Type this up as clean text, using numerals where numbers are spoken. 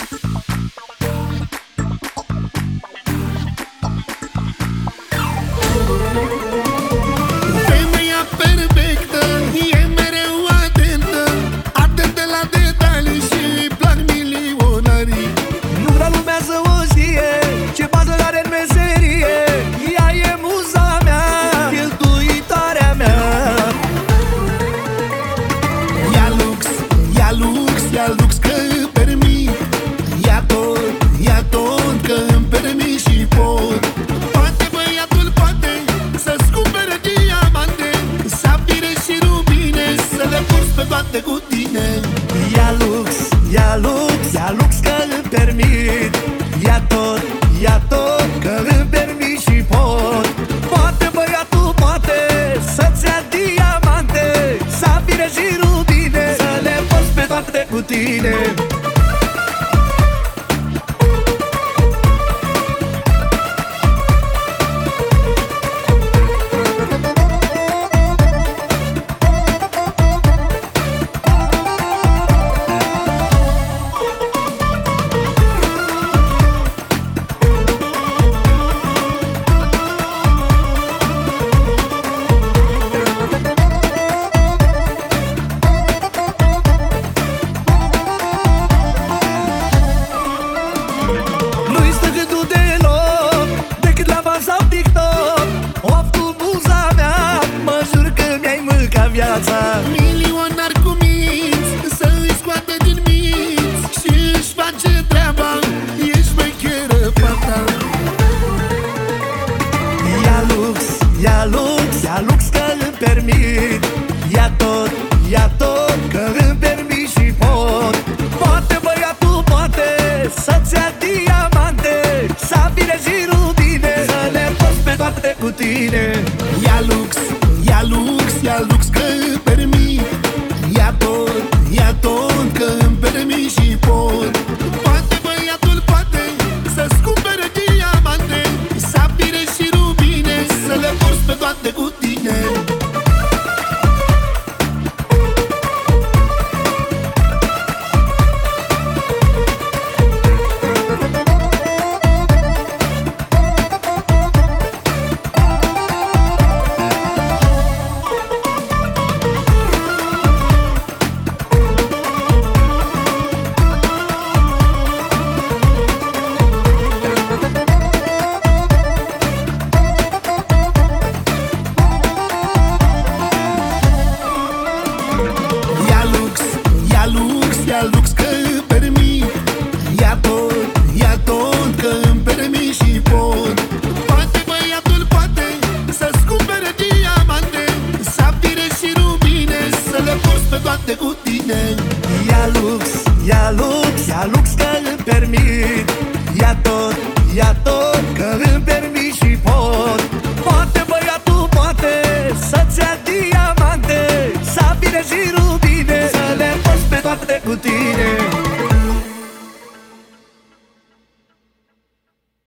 Femeia perfectă e mereu atentă, atentă la detalii și îi plac milionarii. Nu vrea lumea să o știe ce bază are în meserie. Ea e muza mea, cheltuitoarea mea. Ia lux, ia lux, ia lux că îmi permit. Ia tot că îmi permit și pot. Poate băiatul poate să-ți cumpere diamante, safire și rubine, să le porți pe toate cu tine. Ia lux, ia lux, ia lux că îmi permit. Ia tot că îmi permit și pot. Poate băiatul poate să-ți ia diamante, safire și rubine, să le porți pe toate cu tine. Milionar cu minți, să îi scoate din minți și își face treaba, e șmecheră fata. Ia lux, ia lux, ia lux că îmi permit. Ia tot că îmi permit și pot. Poate băiatul poate să-ți ia diamante, safire și rubine, să le porți pe toate cu tine. Ia lux, ia lux, ia lux că îmi permit. Ia tot că îmi permit și pot. Poate băiatul poate să-ți cumpere diamante, safire și rubine, să le porți pe toate cu tine. Ia lux că îmi permit. Ia tot că îmi permit și pot. Poate băiatul poate să-ți cumpere diamante, safire și rubine, să le porți pe toate cu tine. Ia lux, ia lux, ia lux că îmi permit. Ia tot